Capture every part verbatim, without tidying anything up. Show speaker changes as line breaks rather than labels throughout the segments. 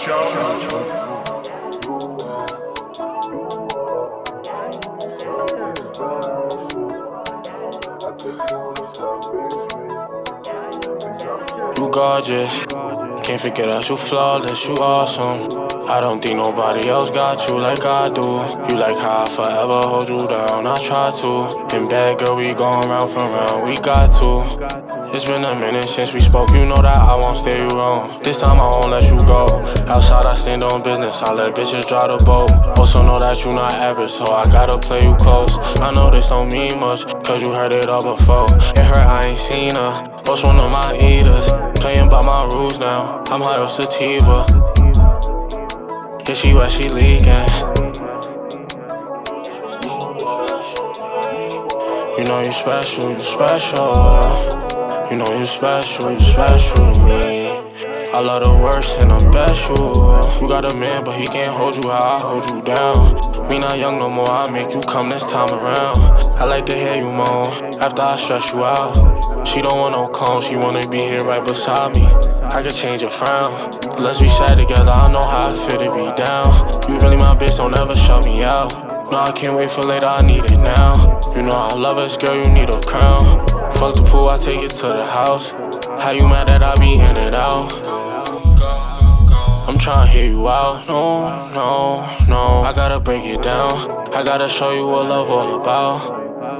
You gorgeous, can't forget us, you flawless, you awesome. I don't think nobody else got you like I do. You like how I forever hold you down, I try to. Been bad, girl, we going round for round, we got to. It's been a minute since we spoke, you know that I won't steer you wrong. This time I won't let you go. Outside I stand on business, I let bitches drive the boat. Also know that you not average, so I gotta play you close. I know this don't mean much, cause you heard it all before. It hurt, I ain't seen her, lost one of my eaters. Playing by my rules now, I'm high off sativa. Yeah, she wet, she leaking. You know you special, you special. You know you special, you special to me. I love the worst and the best, you. You got a man, but he can't hold you how I hold you down. We not young no more, I make you come this time around. I like to hear you moan, after I stress you out. She don't want no clone, she wanna be here right beside me. I could change your frown, let's be sad together, I know how I feel to be down. You really my bitch, don't ever shut me out. No, I can't wait for later, I need it now. You know I love us, girl, you need a crown. Fuck the pool, I take it to the house. How you mad that I be in and out? I'm tryna hear you out. No, no, no, I gotta break it down. I gotta show you what love all about.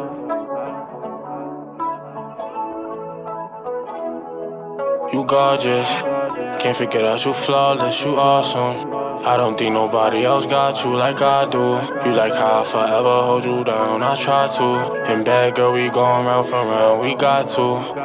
You gorgeous, can't forget us, you flawless, you awesome. I don't think nobody else got you like I do. You like how I forever hold you down, I try to. In bed, girl, we going round for round, we got to.